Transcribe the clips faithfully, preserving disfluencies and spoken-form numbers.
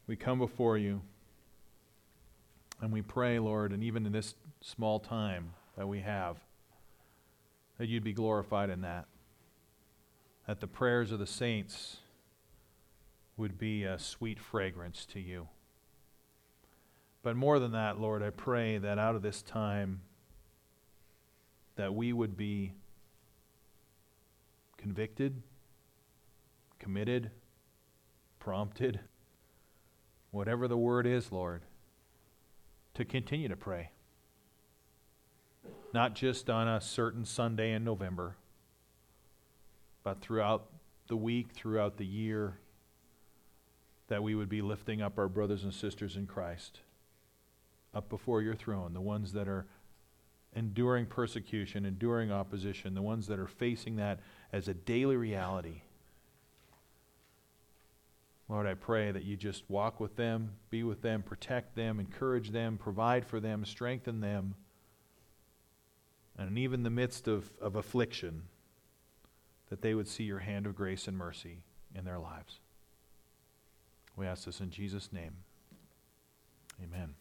we come before you and we pray, Lord, and even in this small time that we have, that you'd be glorified in that. That the prayers of the saints would be a sweet fragrance to you. But more than that, Lord, I pray that out of this time, that we would be convicted, committed, prompted, whatever the word is, Lord, to continue to pray. Not just on a certain Sunday in November, but throughout the week, throughout the year, that we would be lifting up our brothers and sisters in Christ up before your throne, the ones that are enduring persecution, enduring opposition, the ones that are facing that as a daily reality. Lord, I pray that you just walk with them, be with them, protect them, encourage them, provide for them, strengthen them. And even in the midst of, of affliction, that they would see your hand of grace and mercy in their lives. We ask this in Jesus' name. Amen.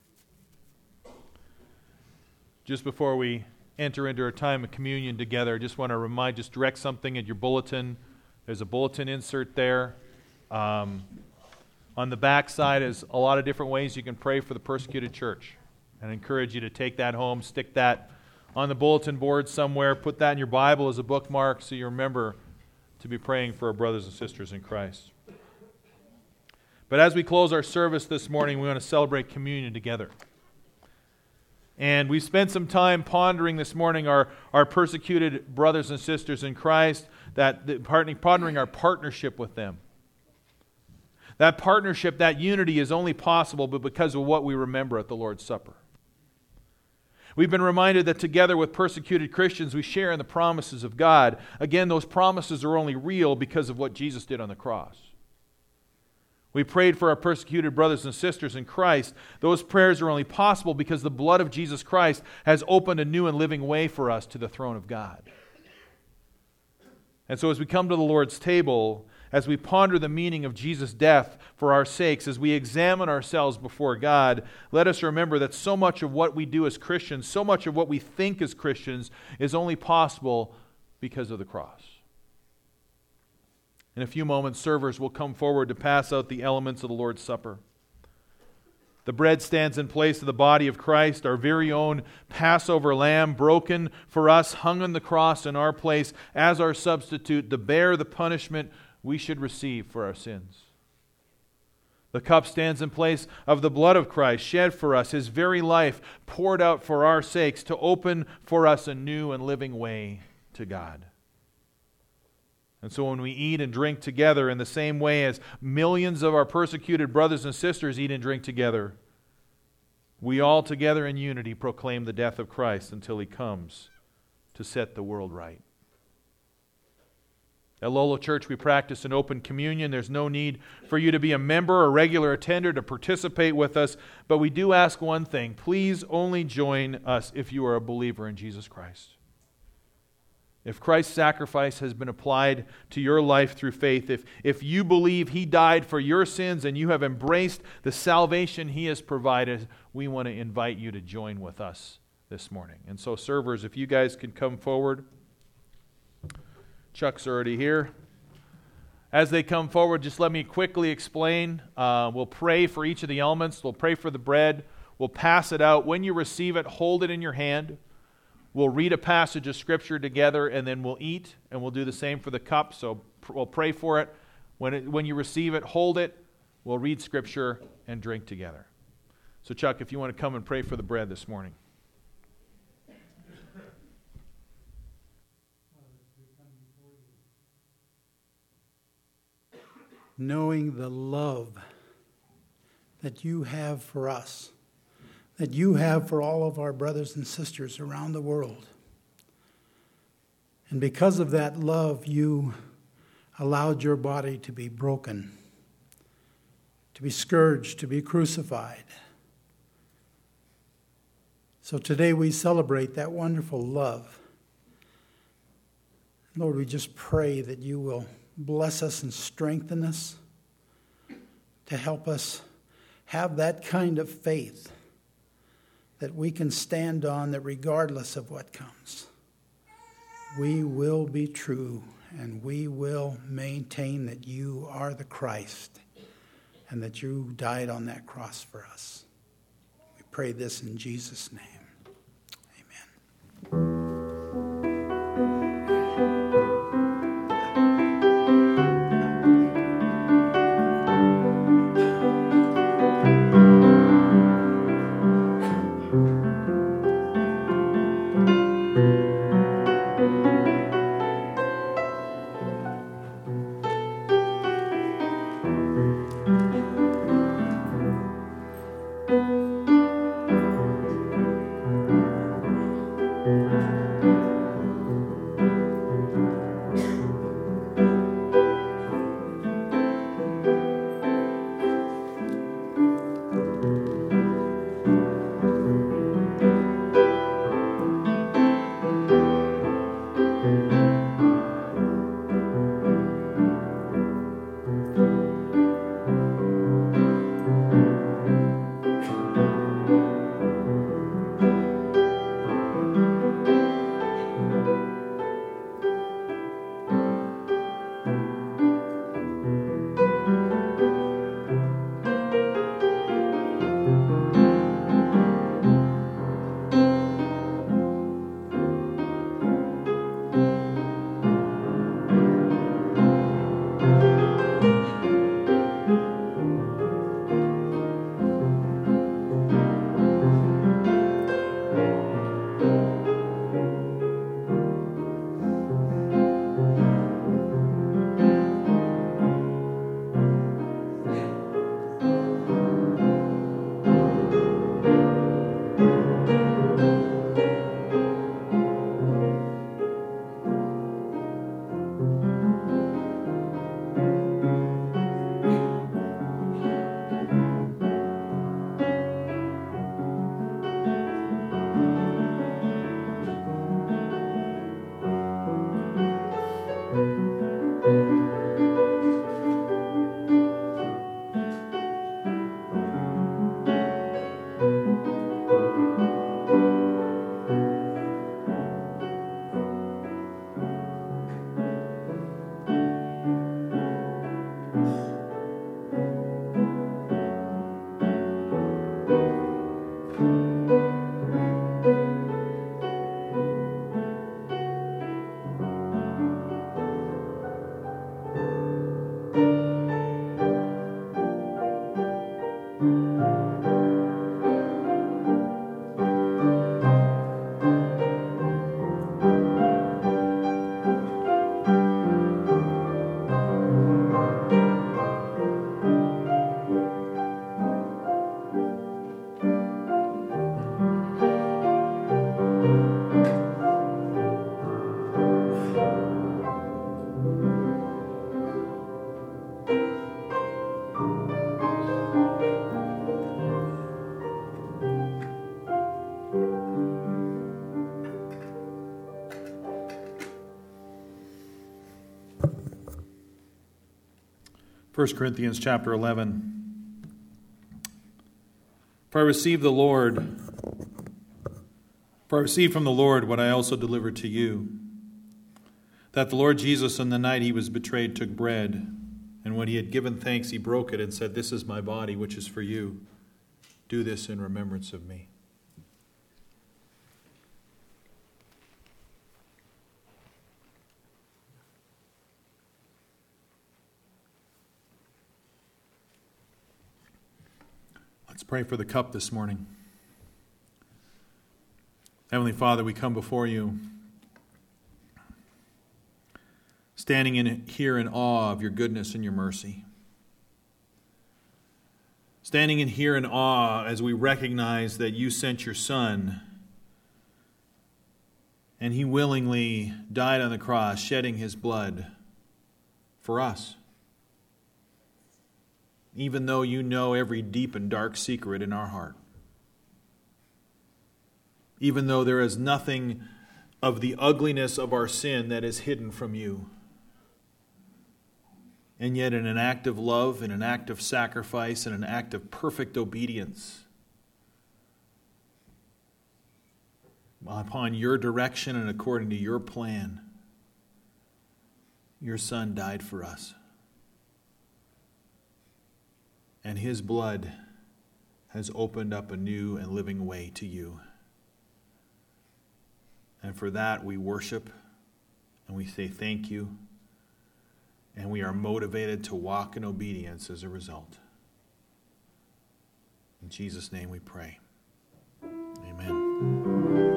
Just before we enter into our time of communion together, I just want to remind, just direct something at your bulletin. There's a bulletin insert there. Um, on the back side is a lot of different ways you can pray for the persecuted church. And I encourage you to take that home, stick that on the bulletin board somewhere, put that in your Bible as a bookmark so you remember to be praying for our brothers and sisters in Christ. But as we close our service this morning, we want to celebrate communion together. And we spent some time pondering this morning our, our persecuted brothers and sisters in Christ, that, that pondering our partnership with them. That partnership, that unity is only possible but because of what we remember at the Lord's Supper. We've been reminded that together with persecuted Christians, we share in the promises of God. Again, those promises are only real because of what Jesus did on the cross. We prayed for our persecuted brothers and sisters in Christ. Those prayers are only possible because the blood of Jesus Christ has opened a new and living way for us to the throne of God. And so as we come to the Lord's table, as we ponder the meaning of Jesus' death for our sakes, as we examine ourselves before God, let us remember that so much of what we do as Christians, so much of what we think as Christians, is only possible because of the cross. In a few moments, servers will come forward to pass out the elements of the Lord's Supper. The bread stands in place of the body of Christ, our very own Passover lamb, broken for us, hung on the cross in our place as our substitute to bear the punishment we should receive for our sins. The cup stands in place of the blood of Christ, shed for us, His very life poured out for our sakes to open for us a new and living way to God. And so when we eat and drink together in the same way as millions of our persecuted brothers and sisters eat and drink together, we all together in unity proclaim the death of Christ until He comes to set the world right. At Lolo Church, we practice an open communion. There's no need for you to be a member or regular attender to participate with us, but we do ask one thing. Please only join us if you are a believer in Jesus Christ. If Christ's sacrifice has been applied to your life through faith, if, if you believe He died for your sins and you have embraced the salvation He has provided, we want to invite you to join with us this morning. And so, servers, if you guys can come forward. Chuck's already here. As they come forward, just let me quickly explain. Uh, we'll pray for each of the elements. We'll pray for the bread. We'll pass it out. When you receive it, hold it in your hand. We'll read a passage of Scripture together, and then we'll eat, and we'll do the same for the cup. So pr- we'll pray for it. When, it. when you receive it, hold it. We'll read Scripture and drink together. So Chuck, if you want to come and pray for the bread this morning. Knowing the love that you have for us, that you have for all of our brothers and sisters around the world. And because of that love, you allowed your body to be broken, to be scourged, to be crucified. So today we celebrate that wonderful love. Lord, we just pray that you will bless us and strengthen us to help us have that kind of faith that we can stand on, that regardless of what comes, we will be true and we will maintain that you are the Christ and that you died on that cross for us. We pray this in Jesus' name. Amen. First Corinthians chapter eleven. For I received the Lord, for I received from the Lord what I also delivered to you, that the Lord Jesus, on the night he was betrayed, took bread, and when he had given thanks, he broke it and said, "This is my body, which is for you. Do this in remembrance of me." Let's pray for the cup this morning. Heavenly Father, we come before you, standing in here in awe of your goodness and your mercy. Standing in here in awe as we recognize that you sent your Son, and he willingly died on the cross, shedding his blood for us. Even though you know every deep and dark secret in our heart. Even though there is nothing of the ugliness of our sin that is hidden from you. And yet in an act of love, in an act of sacrifice, in an act of perfect obedience, upon your direction and according to your plan, your Son died for us. And his blood has opened up a new and living way to you. And for that we worship and we say thank you. And we are motivated to walk in obedience as a result. In Jesus' name we pray. Amen.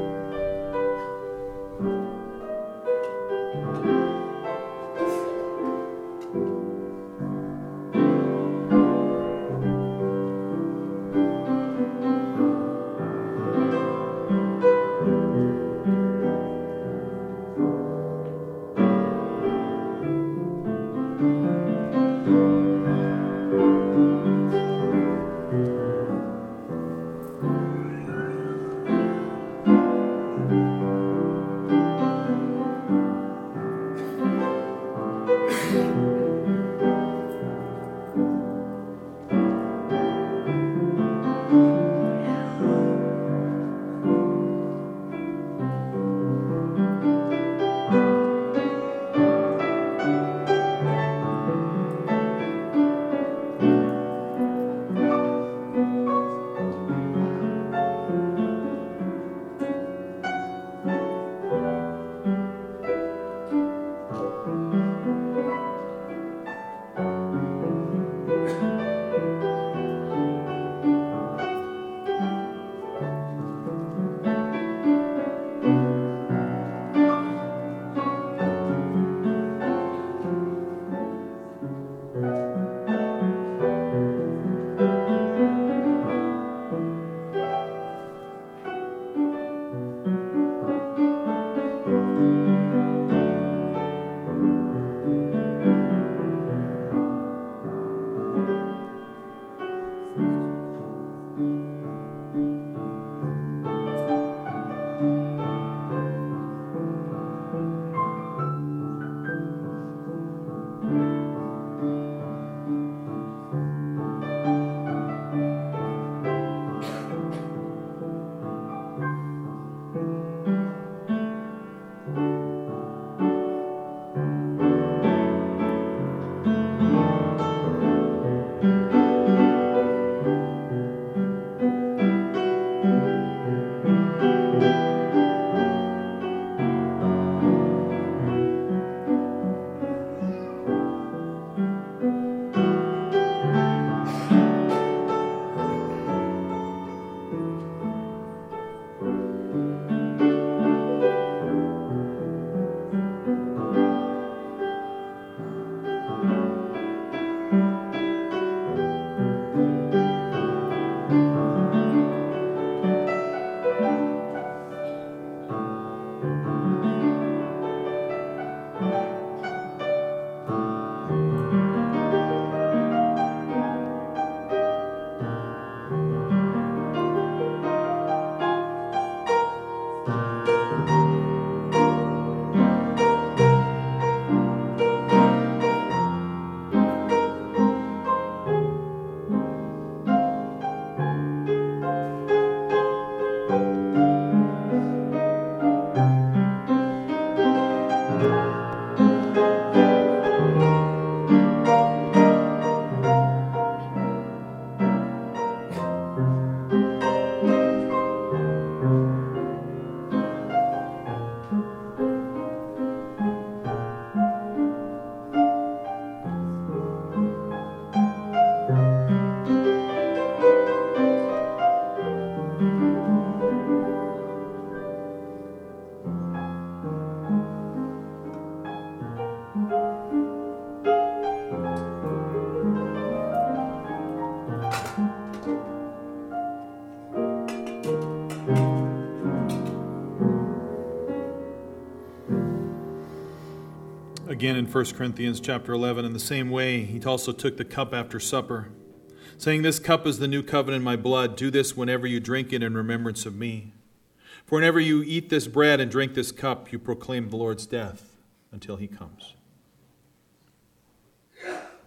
Again in First Corinthians chapter eleven, in the same way, he also took the cup after supper, saying, "This cup is the new covenant in my blood. Do this whenever you drink it in remembrance of me. For whenever you eat this bread and drink this cup, you proclaim the Lord's death until he comes."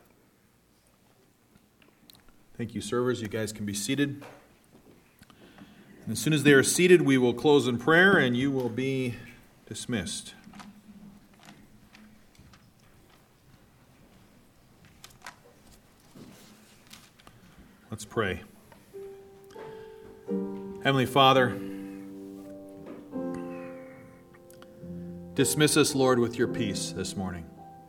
Thank you, servers. You guys can be seated. And as soon as they are seated, we will close in prayer and you will be dismissed. Let's pray. Heavenly Father, dismiss us, Lord, with your peace this morning.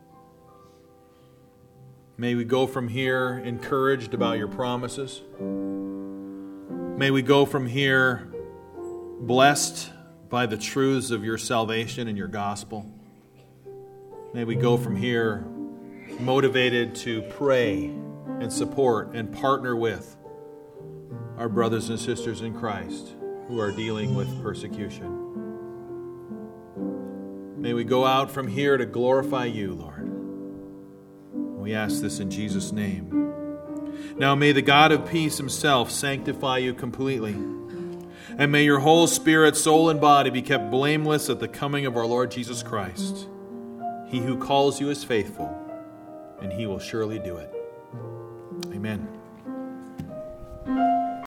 May we go from here encouraged about your promises. May we go from here blessed by the truths of your salvation and your gospel. May we go from here motivated to pray and support and partner with our brothers and sisters in Christ who are dealing with persecution. May we go out from here to glorify you, Lord. We ask this in Jesus' name. Now may the God of peace himself sanctify you completely, and may your whole spirit, soul, and body be kept blameless at the coming of our Lord Jesus Christ. He who calls you is faithful, and he will surely do it. Amen.